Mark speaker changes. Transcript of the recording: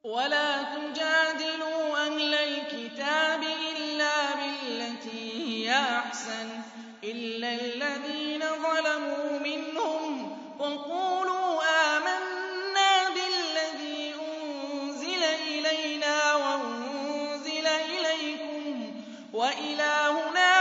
Speaker 1: وَلَا تُجَادِلُوا أَهْلَ الْكِتَابِ إِلَّا بِالَّتِي هِيَ أَحْسَنُ إِلَّا الَّذِينَ ظَلَمُوا مِنْهُمْ وَقُولُوا آمَنَّا بِالَّذِي أُنزِلَ إِلَيْنَا وَأُنزِلَ إِلَيْكُمْ وَإِلَٰهُنَا